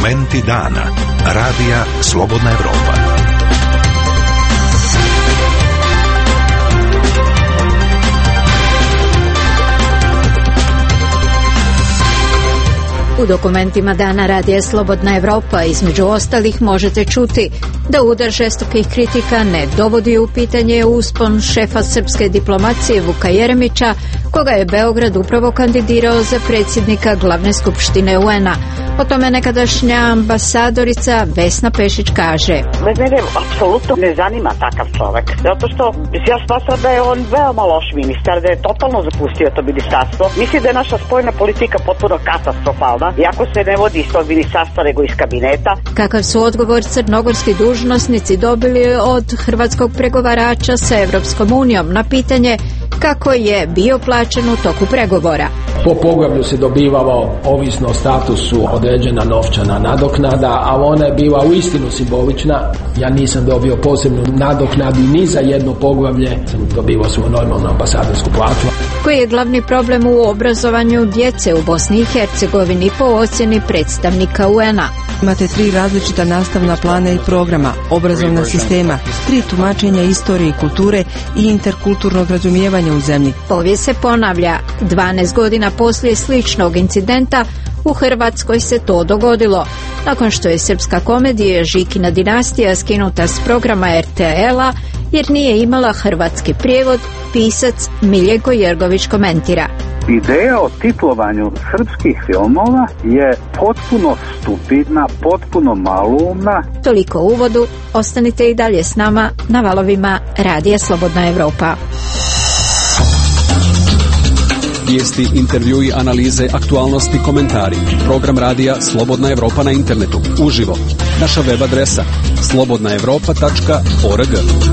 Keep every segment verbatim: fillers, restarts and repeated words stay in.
Dokumenti dana. Radija Slobodna Evropa. U dokumentima dana Radija Slobodna Evropa između ostalih možete čuti da udar žestokih kritika ne dovodi u pitanje uspon šefa srpske diplomacije Vuka Jeremića, koga je Beograd upravo kandidirao za predsjednika glavne skupštine U N-a. O tome nekadašnja ambasadorica Vesna Pešić kaže: Mene apsolutno ne zanima takav čovek, zato što ja smatram da je on veoma loš ministar, da je totalno zapustio to ministarstvo. Mislim da je naša spoljna politika potpuno katastrofalna, iako se ne vodi iz tog ministarstva nego iz kabineta. Kakav su odgovor crnogorski dužnosnici dobili od hrvatskog pregovarača sa Evropskom unijom na pitanje kako je bio plaćen u toku pregovora? Po poglavlju se dobivalo, ovisno o statusu, određena novčana nadoknada, ali ona je bila uistinu simbolična. Ja nisam dobio posebnu nadoknadu ni za jedno poglavlje, sam dobivao svoju normalnu ambasadorsku plaću. Koji je glavni problem u obrazovanju djece u Bosni i Hercegovini po ocjeni predstavnika U N-a? Imate tri različita nastavna plana i programa, obrazovna sistema, tri tumačenja istorije i kulture i interkulturnog razumijevanja u zemlji. Povijest se ponavlja. dvanaest godina poslije sličnog incidenta u Hrvatskoj se to dogodilo. Nakon što je srpska komedija Žikina dinastija skinuta s programa R T L-a jer nije imala hrvatski prijevod, pisac Miljenko Jergović komentira: Ideja o titlovanju srpskih filmova je potpuno stupidna, potpuno maloumna. Toliko u uvodu, ostanite i dalje s nama na valovima Radija Slobodna Evropa. Vijesti, intervjui, analize, aktualnosti, komentari. Program Radija Slobodna Evropa na internetu, uživo. Naša web adresa slobodna evropa tačka org.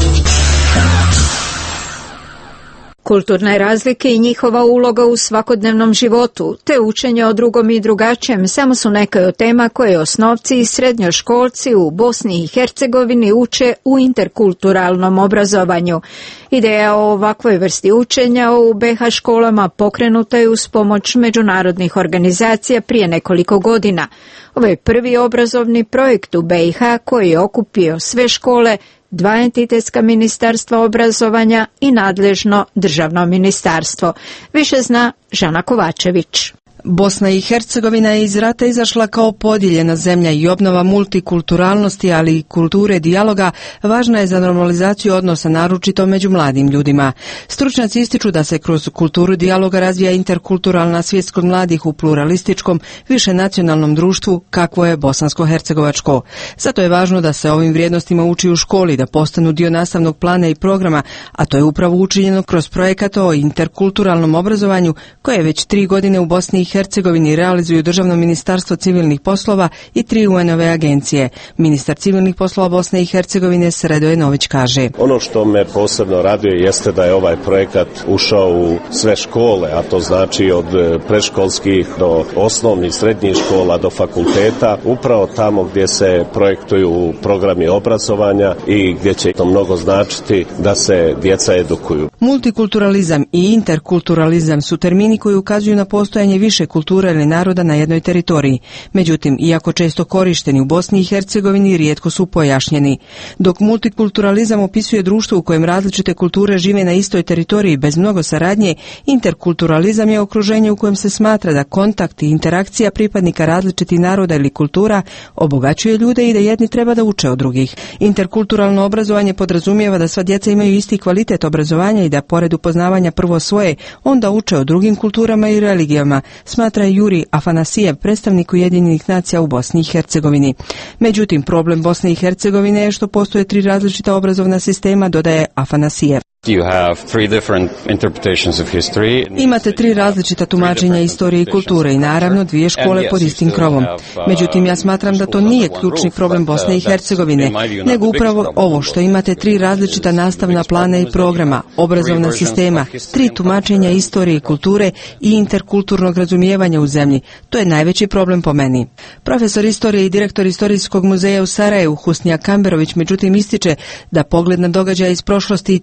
Kulturne razlike i njihova uloga u svakodnevnom životu, te učenje o drugom i drugačijem samo su neke od tema koje osnovci i srednjoškolci u Bosni i Hercegovini uče u interkulturalnom obrazovanju. Ideja o ovakvoj vrsti učenja u B iH školama pokrenuta je uz pomoć međunarodnih organizacija prije nekoliko godina. Ovo je prvi obrazovni projekt u B iH koji je okupio sve škole, dva entitetska ministarstva obrazovanja i nadležno državno ministarstvo. Više zna Žana Kovačević. Bosna i Hercegovina je iz rata izašla kao podijeljena zemlja i obnova multikulturalnosti, ali i kulture dijaloga važna je za normalizaciju odnosa, naročito među mladim ljudima. Stručnjaci ističu da se kroz kulturu dijaloga razvija interkulturalna svijest kod mladih u pluralističkom, višenacionalnom društvu kakvo je bosansko-hercegovačko. Zato je važno da se ovim vrijednostima uči u školi, da postanu dio nastavnog plana i programa, a to je upravo učinjeno kroz projekat o interkulturalnom obrazovanju koje je već tri godine u Bosni i Hercegovini realizuju Državno ministarstvo civilnih poslova i tri U N-ove agencije. Ministar civilnih poslova Bosne i Hercegovine Sredoje Nović kaže: Ono što me posebno raduje jeste da je ovaj projekat ušao u sve škole, a to znači od predškolskih do osnovnih, srednjih škola do fakulteta, upravo tamo gdje se projektuju programi obrazovanja i gdje će to mnogo značiti da se djeca edukuju. Multikulturalizam i interkulturalizam su termini koji ukazuju na postojanje više kultura ili naroda na jednoj teritoriji. Međutim, iako često korišteni u Bosni i Hercegovini, rijetko su pojašnjeni. Dok multikulturalizam opisuje društvo u kojem različite kulture žive na istoj teritoriji bez mnogo saradnje, interkulturalizam je okruženje u kojem se smatra da kontakt i interakcija pripadnika različitih naroda ili kultura obogaćuje ljude i da jedni treba da uče od drugih. Interkulturalno obrazovanje podrazumijeva da sva djeca imaju isti kvalitet obrazovanja i da pored upoznavanja prvo svoje, onda uče o drugim kulturama i religijama, smatra Juri Afanasijev, predstavnik Ujedinjenih nacija u Bosni i Hercegovini. Međutim, problem Bosne i Hercegovine je što postoje tri različita obrazovna sistema, dodaje Afanasijev. You have three different interpretations of history. Imate tri različita tumačenja istorije i kulture i naravno dvije škole pod istim krovom. Međutim, ja smatram da to nije ključni problem Bosne i Hercegovine, nego upravo ovo što imate tri različita nastavna plana i programa, obrazovna sistema, tri tumačenja istorije i kulture i interkulturnog razumijevanja u zemlji. To je najveći problem po meni. Profesor istorije i direktor Istorijskog muzeja u Sarajevu Husnija Kamberović međutim ističe da pogled na događaje iz prošlosti treba biti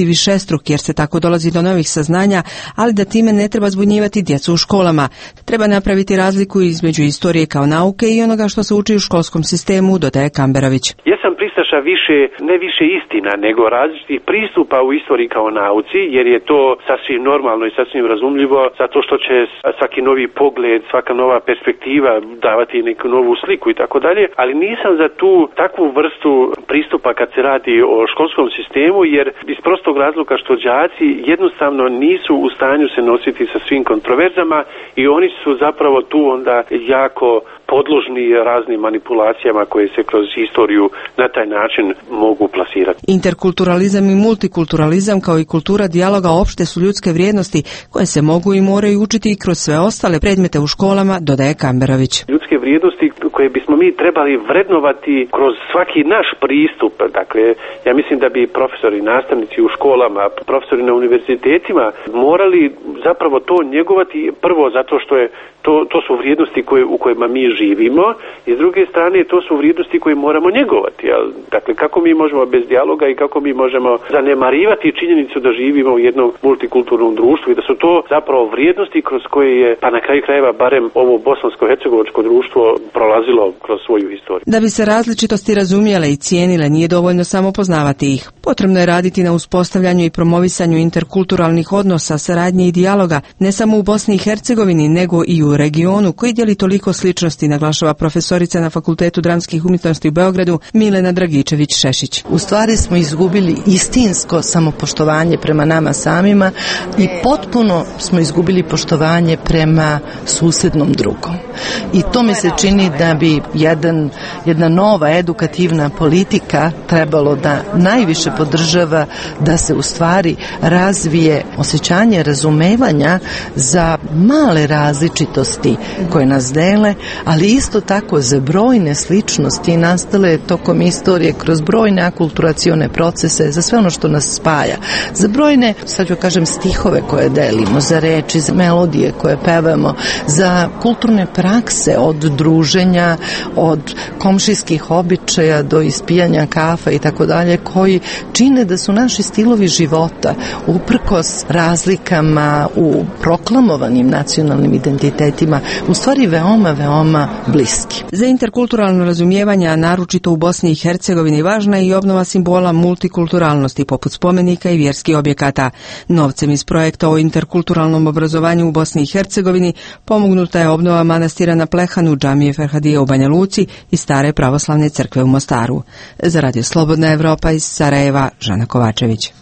biti višestruk jer se tako dolazi do novih saznanja, ali da time ne treba zbunjivati djecu u školama. Treba napraviti razliku između istorije kao nauke i onoga što se uči u školskom sistemu, dodaje Kamberović. Ja sam pristaša više, ne više istina, nego različitih pristupa u istoriji kao nauci, jer je to sasvim normalno i sasvim razumljivo, zato što će svaki novi pogled, svaka nova perspektiva davati neku novu sliku i tako dalje, ali nisam za tu takvu vrstu pristupa kad se radi o školskom sistemu, jer iz prostog razloga što đaci jednostavno nisu u stanju se nositi sa svim kontroverzama i oni su zapravo tu onda jako podložni raznim manipulacijama koje se kroz istoriju na taj način mogu plasirati. Interkulturalizam i multikulturalizam kao i kultura dijaloga opšte su ljudske vrijednosti koje se mogu i moraju učiti i kroz sve ostale predmete u školama, dodaje Kamberović. Ljudske vrijednosti koje bismo mi trebali vrednovati kroz svaki naš pristup. Dakle, ja mislim da bi profesori, nastavnici u školama, profesori na univerzitetima morali zapravo to njegovati prvo zato što je to, to su vrijednosti koje, u kojima mi živimo i s druge strane to su vrijednosti koje moramo njegovati. Dakle, kako mi možemo bez dijaloga i kako mi možemo zanemarivati činjenicu da živimo u jednom multikulturnom društvu i da su to zapravo vrijednosti kroz koje je, pa na kraju krajeva, barem ovo bosansko-hercegovačko društvo prolazilo kroz svoju istoriju. Da bi se različitosti razumjele i cijenile, nije dovoljno samo poznavati ih. Potrebno je raditi na uspostavljanju i promovisanju interkulturalnih odnosa, saradnje i dijaloga, ne samo u Bosni i Hercegovini, nego i u regionu koji dijeli toliko sličnosti, naglašava profesorica na Fakultetu dramskih umjetnosti u Beogradu Milena Dragičević-Šešić. U stvari smo izgubili istinsko samopoštovanje prema nama samima i potpuno smo izgubili poštovanje prema susednom drugom. I to mi se čini da bi jedan, jedna nova edukativna politika trebalo da najviše podržava da se u stvari razvije osjećanje razumevanja za male različitosti koje nas dele, ali isto tako za brojne sličnosti nastale tokom istorije kroz brojne akulturacione procese, za sve ono što nas spaja, za brojne, sad ću kažem, stihove koje delimo, za reči, za melodije koje pevamo, za kulturne prakse od druženja, od komšijskih običaja do ispijanja kafa i tako dalje, koji čine da su naši stilovi života uprkos razlikama u proklamovanim nacionalnim identitetima u stvari veoma, veoma bliski. Za interkulturalno razumijevanje, a naročito u Bosni i Hercegovini, važna je i obnova simbola multikulturalnosti poput spomenika i vjerskih objekata. Novcem iz projekta o interkulturalnom obrazovanju u Bosni i Hercegovini pomognuta je obnova manastira na Plehanu, džamije Ferhadije u Banja Luci i stare pravoslavne crkve u Mostaru. Za Radio Slobodna Evropa iz Sarajeva, Žana Kovačević.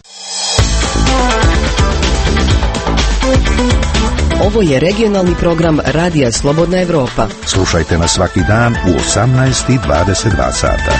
Ovo je regionalni program Radija Slobodna Evropa. Slušajte nas svaki dan u osamnaest i dvadeset dva sata.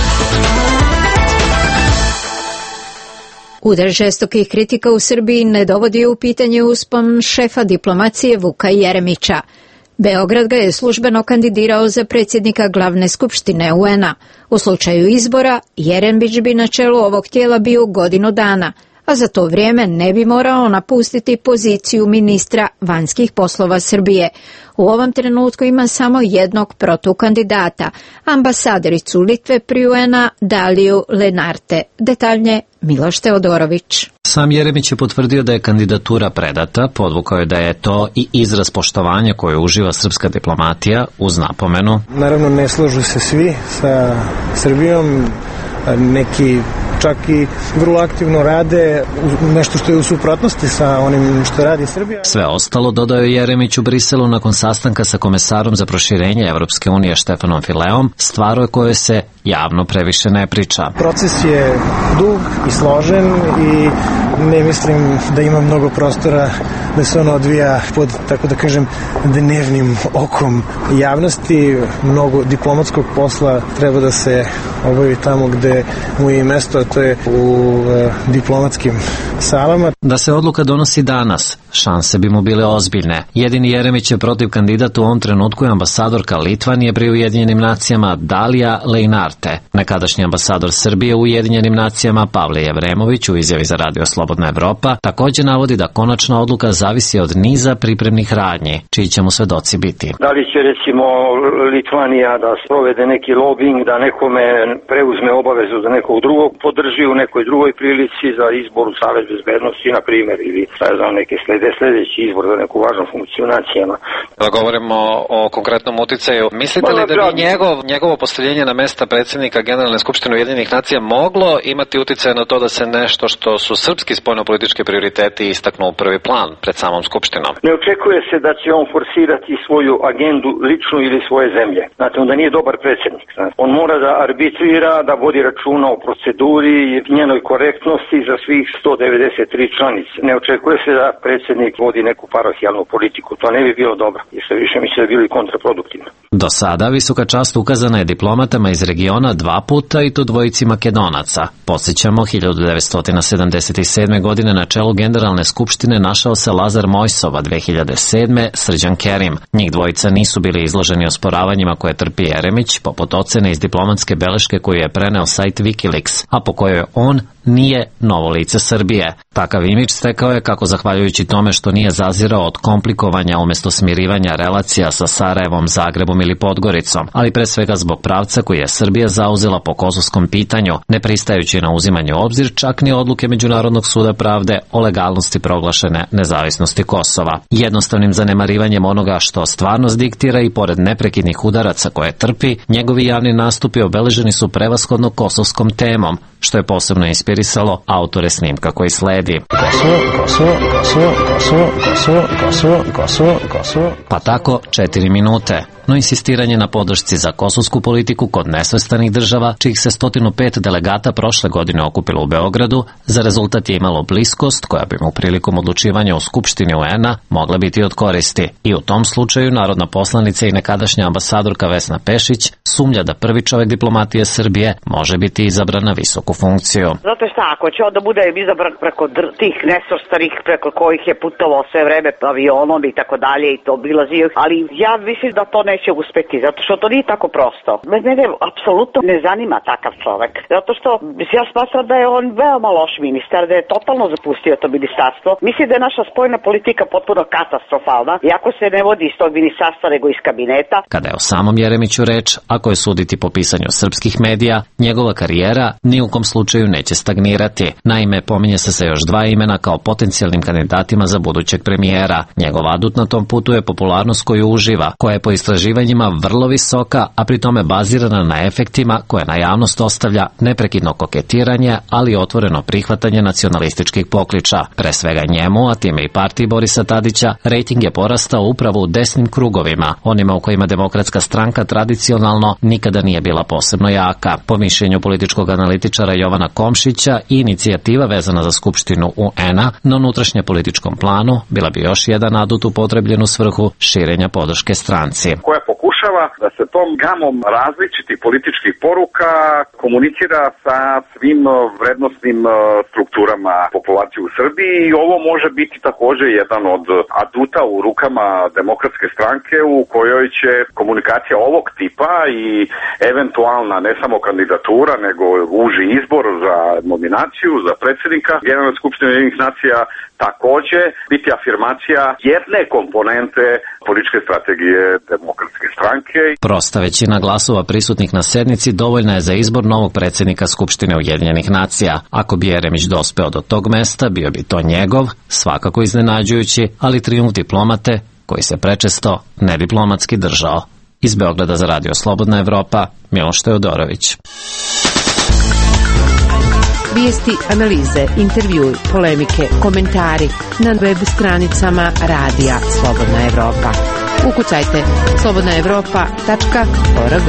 Udar žestokih kritika u Srbiji ne dovodi u pitanje uspon šefa diplomacije Vuka Jeremića. Beograd ga je službeno kandidirao za predsjednika glavne skupštine U N-a. U slučaju izbora, Jeremić bi na čelu ovog tijela bio godinu dana, a za to vrijeme ne bi morao napustiti poziciju ministra vanjskih poslova Srbije. U ovom trenutku ima samo jednog protukandidata, ambasadoricu Litve pri U N-a Daliju Lenarte. Detaljnije Miloš Teodorović. Sam Jeremić je potvrdio da je kandidatura predata, podvukao je da je to i izraz poštovanja koje uživa srpska diplomatija, uz napomenu. Naravno, ne slažu se svi sa Srbijom, neki čak i vrlo aktivno rade nešto što je u suprotnosti sa onim što radi Srbija. Sve ostalo, dodao je Jeremić u Briselu nakon sastanka sa komesarom za proširenje Evropske unije Štefanom Fileom, stvar o kojoj se javno previše ne priča. Proces je dug i složen i ne mislim da ima mnogo prostora da se ono odvija pod, tako da kažem, dnevnim okom javnosti. Mnogo diplomatskog posla treba da se obavi tamo gde mu je i mesto, a to je u e, diplomatskim salama. Da se odluka donosi danas, šanse bi mu bile ozbiljne. Jedini Jeremić je protiv kandidata u ovom trenutku je ambasadorka Litvanije pri Ujedinjenim nacijama Dalija Lenarte. Nekadašnji ambasador Srbije u Ujedinjenim nacijama Pavle Jevremović u izjavi za Radio Slobodna Evropa također navodi da konačna odluka zavisi od niza pripremnih radnji, čiji će mu svedoci biti. Da li će recimo Litvanija da sprovede neki lobing, da nekome preuzme obavezu za nekog drugog pod podrži u nekoj drugoj prilici za izbor u Savet bezbednosti, na primjer, ili šta znam, neke slede, sledeći izbor za neku važnu funkciju nacijama. Da govorimo o konkretnom uticaju, mislite li da bi njegov, njegovo postavljenje na mesta predsjednika Generalne skupštine Ujedinjenih nacija moglo imati uticaj na to da se nešto što su srpski spoljnopolitički prioriteti istaknu u prvi plan pred samom skupštinom? Ne očekuje se da će on forsirati svoju agendu ličnu ili svoje zemlje. Znate, onda nije dobar predsjednik. Znate. On mora da arbitrira, da vodi računa o proceduri i njenoj korektnosti za svih sto devedeset tri članice. Ne očekuje se da predsjednik vodi neku parohijalnu politiku. To ne bi bilo dobro, jer sve više mi se da bili kontraproduktivno. Do sada visoka čast ukazana je diplomatama iz regiona dva puta i to dvojici Makedonaca. Podsjećamo, hiljadu devetsto sedamdeset sedme. godine na čelu Generalne skupštine našao se Lazar Mojsova, dve hiljade sedme. Srđan Kerim. Njih dvojica nisu bili izloženi osporavanjima koje trpi Jeremić, poput ocene iz diplomatske beleške koju je preneo sajt Wikileaks, a po kojoj on nije novo lice Srbije. Takav imidž stekao je kako zahvaljujući tome što nije zazirao od komplikovanja umjesto smirivanja relacija sa Sarajevom, Zagrebom ili Podgoricom, ali pre svega zbog pravca koji je Srbija zauzela po kosovskom pitanju, ne pristajući na uzimanje u obzir čak ni odluke Međunarodnog suda pravde o legalnosti proglašene nezavisnosti Kosova. Jednostavnim zanemarivanjem onoga što stvarnost diktira i pored neprekidnih udaraca koje trpi, njegovi javni nastupi obeleženi su prevashodno kosovskom temom, što je posebno inspirisalo autore snimka koji sledi. Pa tako četiri minute. No insistiranje na podršci za kosovsku politiku kod nesvrstanih država, čijih se sto pet delegata prošle godine okupilo u Beogradu, za rezultat je imalo bliskost koja bi mu prilikom odlučivanja u Skupštini U N-a mogla biti od koristi. I u tom slučaju narodna poslanica i nekadašnja ambasadorka Vesna Pešić sumnja da prvi čovjek diplomatije Srbije može biti izabran na visoku funkciju. Zato šta, ako će onda bude izabran preko dr- tih nesvrstanih preko kojih je putovao sve vreme avionom i tako dalje i to obilazio, ali ja mislim da to neće uspeti, zato što to nije tako prosto. Mene apsolutno ne zanima takav čovek, zato što ja smatram da je on veoma loš ministar, da je totalno zapustio to ministarstvo. Mislim da je naša spoljna politika potpuno katastrofalna, iako se ne vodi iz tog ministarstva nego iz kabineta. Kada je o samom Jeremiću reč, ako je suditi po pisanju srpskih medija, njegova karijera ni u kom slučaju neće stagnirati. Naime, pominje se se još dva imena kao potencijalnim kandidatima za budućeg premijera. Njegov adut na tom putu je popularnost koju uživa, koja je po istraživanjima vrlo visoka, a pri tome bazirana na efektima koje na javnost ostavlja neprekidno koketiranje, ali otvoreno prihvatanje nacionalističkih pokliča. Pre svega njemu, a time i partiji Borisa Tadića, rejting je porastao upravo u desnim krugovima, onima u kojima Demokratska stranka tradicionalno nikada nije bila posebno jaka. Po mišljenju političkog analitičara Jovana Komšića, i inicijativa vezana za Skupštinu U N-a na unutrašnje političkom planu bila bi još jedan adut upotrebljen u svrhu širenja podrške stranci. Koja pokušava da se tom gamom različitih političkih poruka komunicira sa svim vrednostnim strukturama populacije u Srbiji i ovo može biti također jedan od aduta u rukama Demokratske stranke u kojoj će komunikacija ovog tipa i eventualna ne samo kandidatura nego uži izbor za nominaciju za predsjednika Generalne skupštine Ujedinjenih nacija također biti afirmacija jedne komponente političke strategije Demokratske stranke. Prosta većina glasova prisutnih na sednici dovoljna je za izbor novog predsjednika Skupštine Ujedinjenih nacija. Ako bi Jeremić dospeo do tog mesta, bio bi to njegov, svakako iznenađujući, ali trijumf diplomate koji se prečesto nediplomatski držao. Iz Beograda za Radio Slobodna Evropa, Miloš Teodorović. Vijesti, analize, intervjui, polemike, komentari na web stranicama Radija Slobodna Evropa. Ukucajte slobodna evropa tačka org.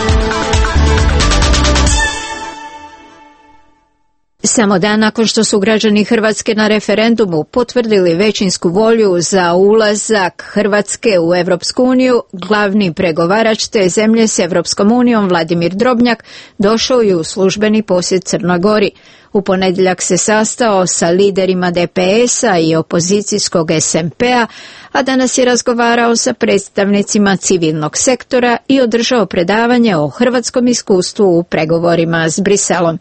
Samo dan nakon što su građani Hrvatske na referendumu potvrdili većinsku volju za ulazak Hrvatske u Evropsku uniju, glavni pregovarač te zemlje s Evropskom unijom Vladimir Drobnjak došao je u službeni posjet Crnoj Gori. U ponedjeljak se sastao sa liderima D P S-a i opozicijskog S M P-a, a danas je razgovarao sa predstavnicima civilnog sektora i održao predavanje o hrvatskom iskustvu u pregovorima s Briselom.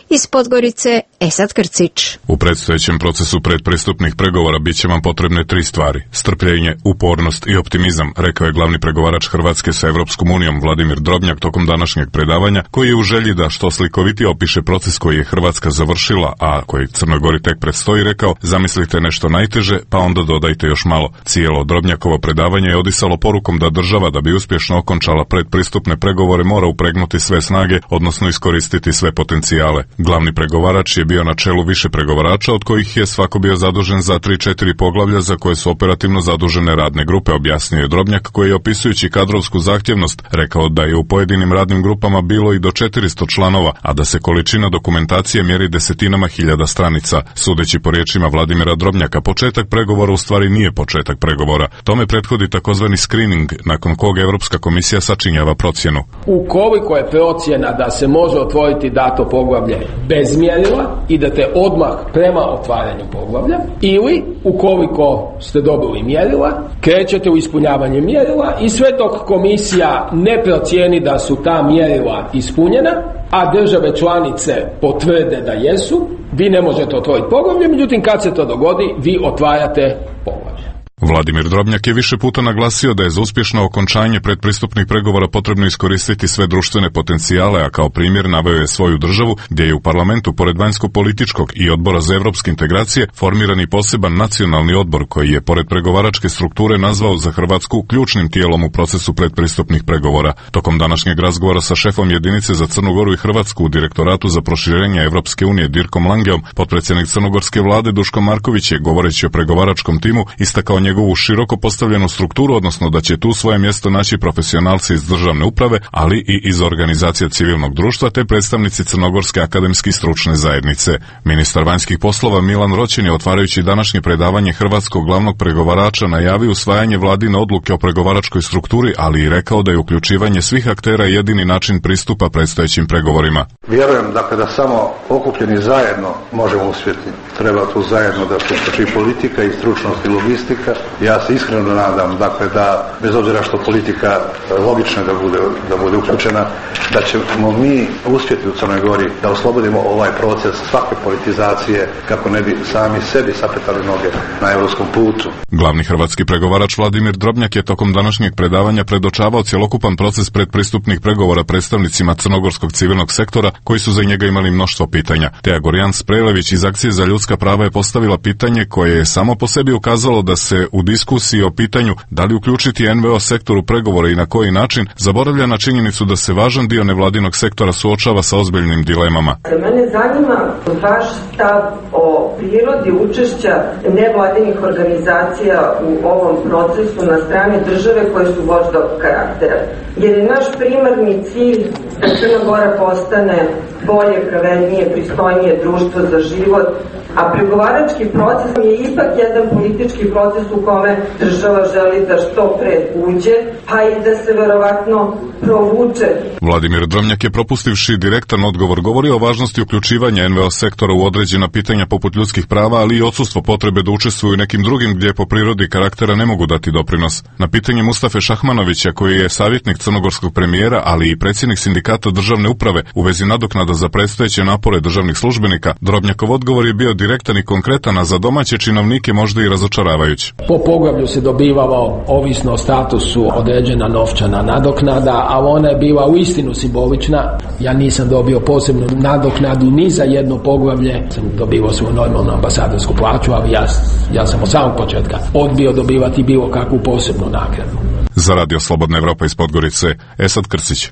Iz Podgorice, Esad Krcić. U predstojećem procesu predpristupnih pregovora bit će vam potrebne tri stvari: strpljenje, upornost i optimizam, rekao je glavni pregovarač Hrvatske sa Evropskom unijom Vladimir Drobnjak tokom današnjeg predavanja, koji je u želji da što slikovitije opiše proces koji je Hrvatska završila, a koji Crnoj Gori tek predstoji, rekao: zamislite nešto najteže, pa onda dodajte još malo. Cijelo Drobnjakovo predavanje je odisalo porukom da država, da bi uspješno okončala predpristupne pregovore, mora upregnuti sve snage, odnosno iskoristiti sve potencijale. Glavni pregovarač je bio na čelu više pregovarača, od kojih je svako bio zadužen za tri četiri poglavlja za koje su operativno zadužene radne grupe, objasnio je Drobnjak, koji je opisujući kadrovsku zahtjevnost rekao da je u pojedinim radnim grupama bilo i do četiristo članova, a da se količina dokumentacije mjeri desetinama hiljada stranica. Sudeći po riječima Vladimira Drobnjaka, početak pregovora u stvari nije početak pregovora. Tome prethodi takozvani screening, nakon kog Europska komisija sačinjava procjenu. Ukoliko je procjena da se može otvoriti dato poglavlje bez mjerila, idete odmah prema otvaranju poglavlja, ili ukoliko ste dobili mjerila, krećete u ispunjavanje mjerila i sve dok komisija ne procijeni da su ta mjerila ispunjena, a države članice potvrde da jesu, vi ne možete otvoriti poglavlje, međutim kad se to dogodi, vi otvarate poglavlje. Vladimir Drobnjak je više puta naglasio da je za uspješno okončanje predpristupnih pregovora potrebno iskoristiti sve društvene potencijale, a kao primjer naveo je svoju državu, gdje je u parlamentu pored vanjsko-političkog i odbora za europske integracije formiran i poseban nacionalni odbor koji je pored pregovaračke strukture nazvao za Hrvatsku ključnim tijelom u procesu predpristupnih pregovora. Tokom današnjeg razgovora sa šefom jedinice za Crnu Goru i Hrvatsku u Direktoratu za proširenje Europske unije Dirkom Langeom, potpredsjednik crnogorske vlade Duško Marković je, govoreći o pregovaračkom timu, istakao njegovu široko postavljenu strukturu, odnosno da će tu svoje mjesto naći profesionalci iz državne uprave, ali i iz organizacija civilnog društva te predstavnici Crnogorske akademske stručne zajednice. Ministar vanjskih poslova Milan Roćin je, otvarajući današnje predavanje hrvatskog glavnog pregovarača, najavio usvajanje vladine odluke o pregovaračkoj strukturi, ali i rekao da je uključivanje svih aktera jedini način pristupa predstojećim pregovorima. Vjerujem dakle da samo okupljeni zajedno možemo uspjeti. Treba tu zajedno da se uključi politika i stručnost i logistika. Ja se iskreno nadam dakle da bez obzira što politika logično da bude, da bude uključena, da ćemo mi uspjeti u Crnoj Gori da oslobodimo ovaj proces svake politizacije kako ne bi sami sebi sapetali noge na europskom putu. Glavni hrvatski pregovarač Vladimir Drobnjak je tokom današnjeg predavanja predočavao cjelokupan proces predpristupnih pregovora predstavnicima crnogorskog civilnog sektora koji su za njega imali mnoštvo pitanja. Teja Gorjan Sprejlević iz Akcije za ljudska prava je postavila pitanje koje je samo po sebi ukazalo da se u diskusiji o pitanju da li uključiti en ve o sektor u pregovore i na koji način zaboravlja na činjenicu da se važan dio nevladinog sektora suočava sa ozbiljnim dilemama. Mene zanima vaš stav o prirodi učešća nevladinih organizacija u ovom procesu na strani države koje su vođdog karaktera. Jer je naš primarni cilj da Crna Gora postane bolje, pravednije, pristojnije društvo za život, a pregovarački proces je ipak jedan politički proces u kome država želi da što pre uđe, pa i da se verovatno provuče. Vladimir Drobnjak je, propustivši direktan odgovor, govorio o važnosti uključivanja en ve o sektora u određena pitanja poput ljudskih prava, ali i odsustvo potrebe da učestvuju nekim drugim gdje po prirodi karaktera ne mogu dati doprinos. Na pitanje Mustafe Šahmanovića, koji je savjetnik crnogorskog premijera, ali i predsjednik sindikata državne uprave u vezi nadoknada za predstojeće napore državnih službenika, Drobnjakov odgovor je bio direktan i konkretan, a za domaće činovnike možda i razočaravajući. Po poglavlju se dobivalo, ovisno o statusu, određena novčana nadoknada, ali ona je bila uistinu simbolična. Ja nisam dobio posebnu nadoknadu ni za jedno poglavlje, sam dobivao svoju normalnu ambasadorsku plaću, ali ja, ja sam od samog početka odbio dobivati bilo kakvu posebnu nagradu. Za Radio Slobodna Evropa iz Podgorice, Esad Krcić.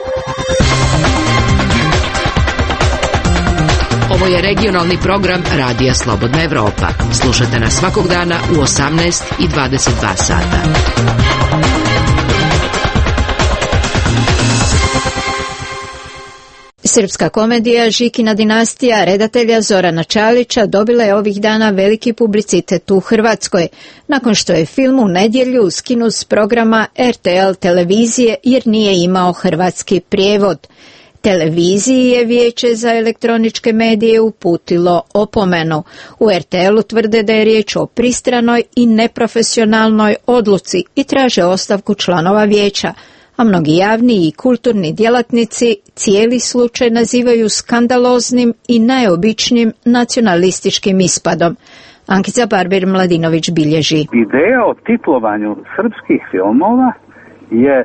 Ovo je regionalni program Radija Slobodna Evropa. Slušajte nas svakog dana u osamnaest i dvadeset dva sata. Srpska komedija Žikina dinastija redatelja Zorana Čalića dobila je ovih dana veliki publicitet u Hrvatskoj, nakon što je film u nedjelju skinut s programa er te el televizije jer nije imao hrvatski prijevod. Televiziji je Vijeće za elektroničke medije uputilo opomenu. U er te el-u tvrde da je riječ o pristranoj i neprofesionalnoj odluci i traže ostavku članova vijeća, a mnogi javni i kulturni djelatnici cijeli slučaj nazivaju skandaloznim i najobičnijim nacionalističkim ispadom. Ankica Barber-Mladinović bilježi. Ideja o titlovanju srpskih filmova je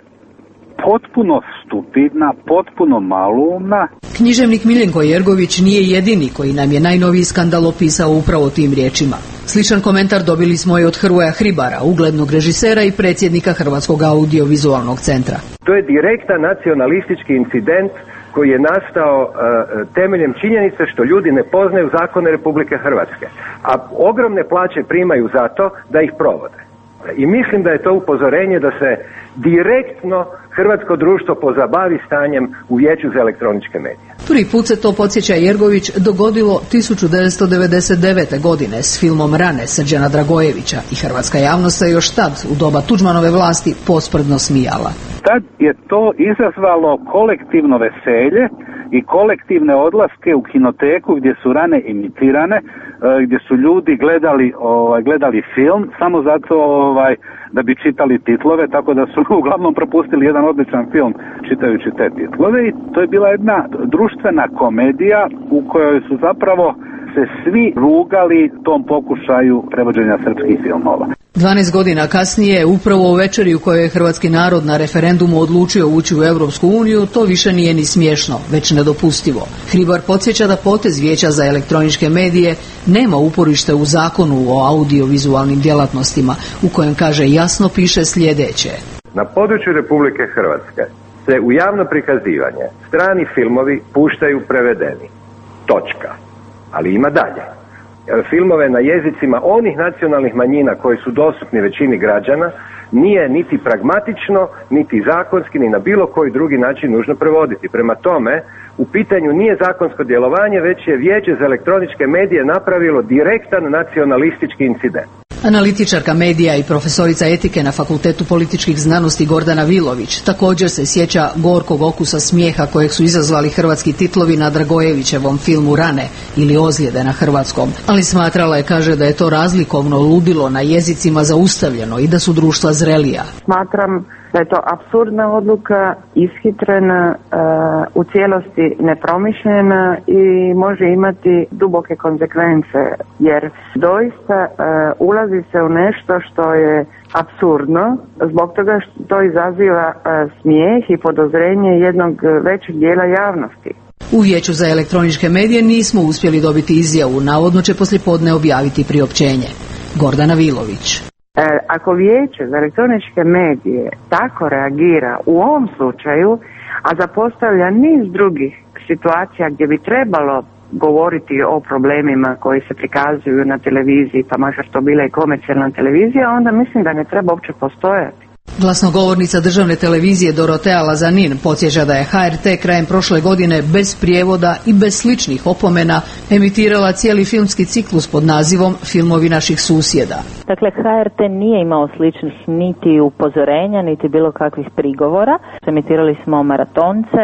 potpuno stupidna, potpuno maloumna. Književnik Miljenko Jergović nije jedini koji nam je najnoviji skandal opisao upravo tim riječima. Sličan komentar dobili smo i od Hrvoja Hribara, uglednog režisera i predsjednika Hrvatskog audiovizualnog centra. To je direktan nacionalistički incident koji je nastao uh, temeljem činjenice što ljudi ne poznaju zakone Republike Hrvatske, a ogromne plaće primaju za to da ih provode. I mislim da je to upozorenje da se direktno hrvatsko društvo pozabavi stanjem u Vijeću za elektroničke medije. Prvi put se to, podsjeća Jergović, dogodilo tisuću devetsto devedeset devete. godine s filmom Rane Srđana Dragojevića i hrvatska javnost se još tad, u doba Tuđmanove vlasti, posprdno smijala. Tad je to izazvalo kolektivno veselje i kolektivne odlaske u kinoteku gdje su Rane imitirane, gdje su ljudi gledali, ovaj, gledali film samo zato ovaj, da bi čitali titlove, tako da su uglavnom propustili jedan odličan film čitajući te titlove i to je bila jedna društvena komedija u kojoj su zapravo se svi rugali tom pokušaju prevođenja srpskih filmova. dvanaest godina kasnije, upravo u večeri u kojoj je hrvatski narod na referendumu odlučio ući u Europsku uniju, to više nije ni smiješno, već nedopustivo. Hribar podsjeća da potez Vijeća za elektroničke medije nema uporište u zakonu o audiovizualnim djelatnostima, u kojem, kaže, jasno piše sljedeće. Na području Republike Hrvatske se u javno prikazivanje strani filmovi puštaju prevedeni. Točka. Ali ima dalje. Filmove na jezicima onih nacionalnih manjina koji su dostupni većini građana nije niti pragmatično, niti zakonski, ni na bilo koji drugi način nužno prevoditi. Prema tome, u pitanju nije zakonsko djelovanje, već je Vijeće za elektroničke medije napravilo direktan nacionalistički incident. Analitičarka medija i profesorica etike na Fakultetu političkih znanosti Gordana Vilović također se sjeća gorkog okusa smijeha kojeg su izazvali hrvatski titlovi na Dragojevićevom filmu Rane ili Ozljede na hrvatskom, ali smatrala je, kaže, da je to razlikovno ludilo na jezicima zaustavljeno i da su društva zrelija. Smatram da je to apsurdna odluka, ishitrena, uh, u cijelosti nepromišljena i može imati duboke konsekvence, jer doista uh, ulazi se u nešto što je apsurdno, zbog toga što to izaziva uh, smijeh i podozrenje jednog većeg dijela javnosti. U Vijeću za elektroničke medije nismo uspjeli dobiti izjavu, navodno će poslijepodne objaviti priopćenje. Gordana Vilović. Ako Vijeće za elektroničke medije tako reagira u ovom slučaju, a zapostavlja niz drugih situacija gdje bi trebalo govoriti o problemima koji se prikazuju na televiziji, pa makar to bila i komercijalna televizija, onda mislim da ne treba uopće postojati. Glasnogovornica državne televizije Dorotea Lazanin podsjeća da je H R T krajem prošle godine bez prijevoda i bez sličnih opomena emitirala cijeli filmski ciklus pod nazivom Filmovi naših susjeda. Dakle, H R T nije imao sličnih niti upozorenja, niti bilo kakvih prigovora. Emitirali smo Maratonce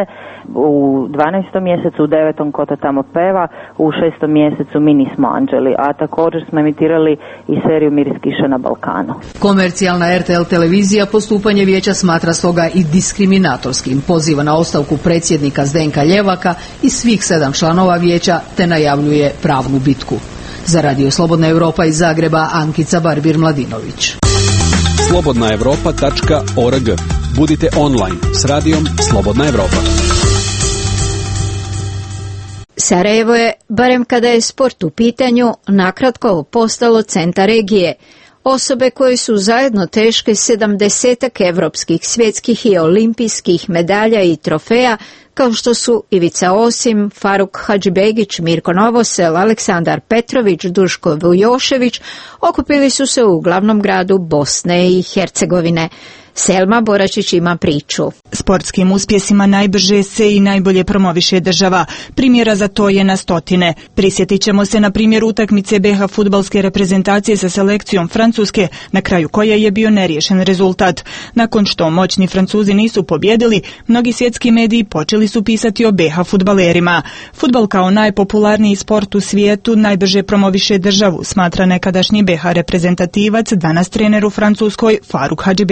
u dvanaestom mjesecu, u devetom Ko to tamo peva, u šestom mjesecu Mi nismo anđeli, a također smo emitirali i seriju Miris kiše na Balkanu. Komercijalna R T L televizija postupanje vijeća smatra stoga i diskriminatorskim, poziva na ostavku predsjednika Zdenka Ljevaka i svih sedam članova vijeća te najavljuje pravnu bitku. Za Radio Slobodna Europa iz Zagreba, Ankica Barbir-Mladinović. slobodna europa tačka org. Budite online s radijom Slobodna Europa. Sarajevo je, barem kada je sport u pitanju, nakratko postalo centar regije. Osobe koje su zajedno teške sedamdesetak evropskih, svjetskih i olimpijskih medalja i trofeja, kao što su Ivica Osim, Faruk Hadžibegić, Mirko Novosel, Aleksandar Petrović, Duško Vujošević, okupili su se u glavnom gradu Bosne i Hercegovine. Selma Boračić ima priču. Sportskim uspjesima najbrže se i najbolje promoviše država. Primjera za to je na stotine. Prisjetit ćemo se na primjer utakmice B H fudbalske reprezentacije sa selekcijom Francuske, na kraju koje je bio neriješen rezultat. Nakon što moćni Francuzi nisu pobjedili, mnogi svjetski mediji počeli su pisati o B H fudbalerima. Fudbal kao najpopularniji sport u svijetu najbrže promoviše državu, smatra nekadašnji B H reprezentativac, danas trener u Francuskoj Faruk Hadžibegić.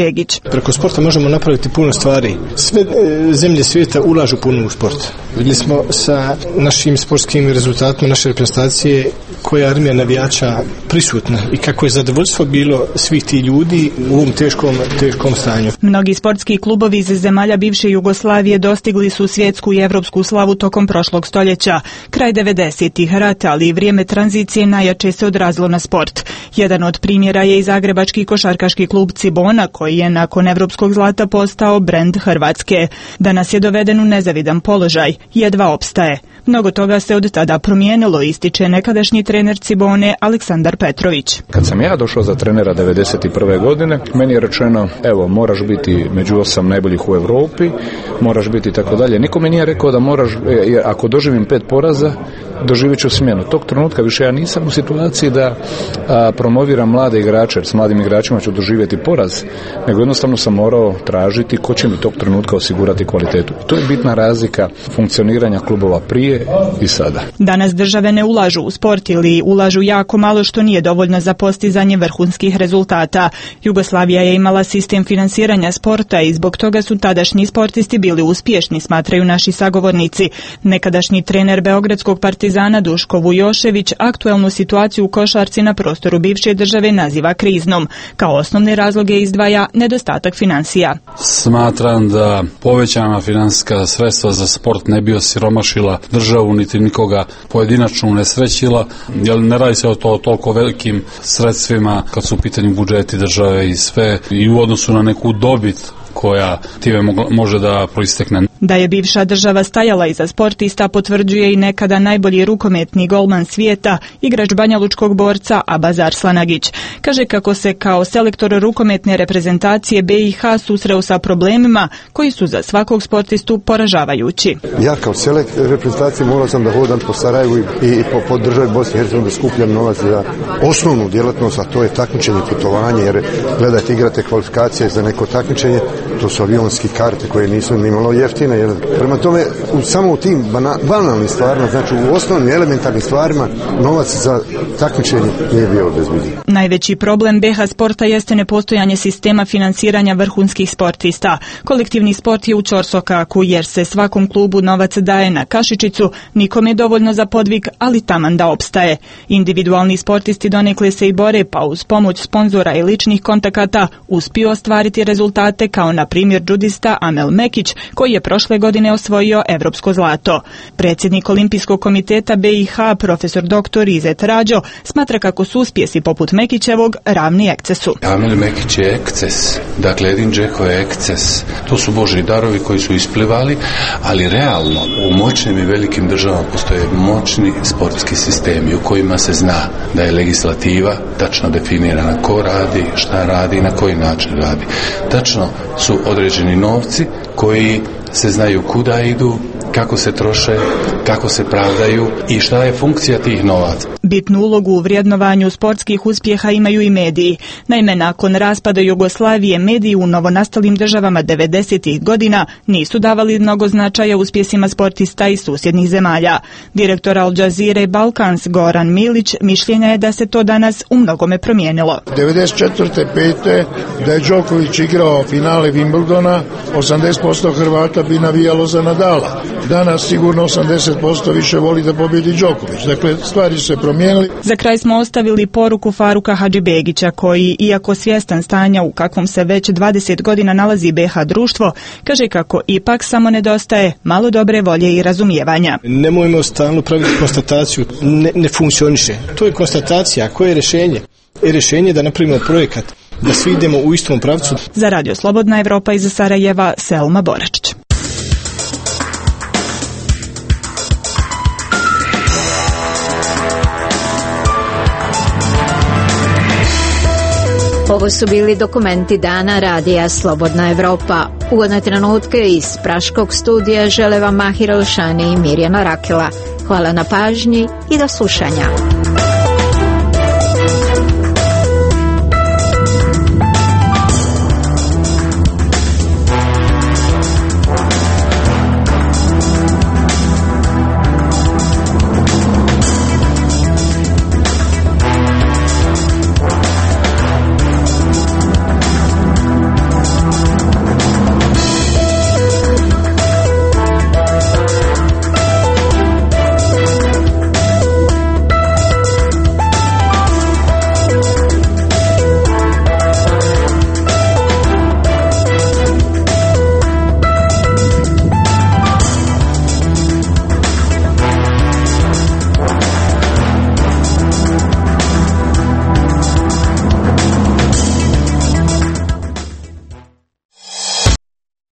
Preko sporta možemo napraviti puno stvari. Sve zemlje svijeta ulažu puno u sport. Vidjeli smo sa našim sportskim rezultatima naše reprezentacije koja je armija navijača prisutna i kako je zadovoljstvo bilo svih ti ljudi u ovom teškom, teškom stanju. Mnogi sportski klubovi iz zemalja bivše Jugoslavije dostigli su svjetsku i evropsku slavu tokom prošlog stoljeća. Kraj devedesetih, rat, ali i vrijeme tranzicije najjače se odrazilo na sport. Jedan od primjera je i zagrebački košarkaški klub Cibona, koji je nakon evropskog zlata postao brend Hrvatske. Danas je doveden u nezavidan položaj, jedva opstaje. Mnogo toga se od tada promijenilo, ističe nekadašnji trener Cibone Aleksandar Petrović. Kad sam ja došao za trenera devedeset prve godine, meni je rečeno, evo, moraš biti među osam najboljih u Europi, moraš biti tako dalje. Niko mi nije rekao da moraš, jer ako doživim pet poraza, doživjet ću smjenu. Tog trenutka više ja nisam u situaciji da a, promoviram mlade igrače, jer s mladim igračima ću doživjeti poraz, nego jednostavno sam morao tražiti ko će mi tog trenutka osigurati kvalitetu. To je bitna razlika funkcioniranja klubova prije i sada. Danas države ne ulažu u sport ili ulažu jako malo, što nije dovoljno za postizanje vrhunskih rezultata. Jugoslavija je imala sistem finansiranja sporta i zbog toga su tadašnji sportisti bili uspješni, smatraju naši sagovornici. Nekadašnji trener beogradskog Partizana Duško Vujošević aktuelnu situaciju u košarci na prostoru bivše države naziva kriznom. Kao osnovne razloge izdvaja nedostatak financija. Smatram da povećana financijska sredstva za sport ne bi osiromašila državu niti nikoga pojedinačno unesrećila, jer ne radi se o to toliko velikim sredstvima kad su u pitanju budžeti države i sve, i u odnosu na neku dobit koja time može da proistekne. Da je bivša država stajala iza sportista potvrđuje i nekada najbolji rukometni golman svijeta, igrač banjalučkog Borca Abaz Arslanagić. Kaže kako se kao selektor rukometne reprezentacije B i H susreo sa problemima koji su za svakog sportistu poražavajući. Ja kao selektor reprezentacije morao sam da hodam po Sarajevu i po, po državi Bosne i Hercegovine da skupljam novac za osnovnu djelatnost, a to je takmičenje, putovanje, jer gledajte, igrate kvalifikacije za neko takmičenje, to su avionske karte koje nisu ni malo jeftine. Jer prema tome, u, samo u tim bana, banalnim stvarima, znači u osnovnim elementarnim stvarima, novac za takmičenje nije bio obezbeđen. Najveći problem B H sporta jeste nepostojanje sistema finansiranja vrhunskih sportista. Kolektivni sport je u ćorsokaku, jer se svakom klubu novac daje na kašičicu, nikome je dovoljno za podvig, ali taman da opstaje. Individualni sportisti donekle se i bore, pa uz pomoć sponzora i ličnih kontakata uspiju ostvariti rezultate, kao na primjer džudista Amel Mekić, koji je prošle godine osvojio evropsko zlato. Predsjednik Olimpijskog komiteta B i H, profesor doktor Izet Rađo, smatra kako su uspjesi poput Mekićevog ravni ekcesu. Amel Mekić je ekces, dakle Edin Džeko je ekces. To su Božji darovi koji su isplivali, ali realno u moćnim i velikim državama postoje moćni sportski sistemi u kojima se zna da je legislativa tačno definirana ko radi, šta radi i na koji način radi. Tačno su određeni novci koji se znaju kuda idu, kako se troše, kako se pravdaju i šta je funkcija tih novaca. Bitnu ulogu u vrijednovanju sportskih uspjeha imaju i mediji. Naime, nakon raspada Jugoslavije, mediji u novonastalim državama devedesetih godina nisu davali mnogo značaja uspjesima sportista iz susjednih zemalja. Direktor Al Jazeere Balkans Goran Milić mišljenja je da se to danas u mnogome promijenilo. devedeset četvrte pete da je Đoković igrao finale Wimbledona, osamdeset posto Hrvata bi navijalo za Nadala. Danas sigurno osamdeset posto više voli da pobjedi Đoković. Dakle, stvari se promijenili. Za kraj smo ostavili poruku Faruka Hadžibegića, koji, iako svjestan stanja u kakvom se već dvadeset godina nalazi B H društvo, kaže kako ipak samo nedostaje malo dobre volje i razumijevanja. Nemojmo stalno praviti konstataciju, ne, ne funkcioniše. To je konstatacija, koje je rješenje? Je rješenje da napravimo projekat, da svi idemo u istom pravcu. Za Radio Slobodna Evropa iz Sarajeva, Selma Boračić. Ovo su bili dokumenti dana Radija Slobodna Evropa. Ugodne trenutke iz Praškog studija žele vam Mahir Elšani i Mirjana Rakela. Hvala na pažnji i do slušanja.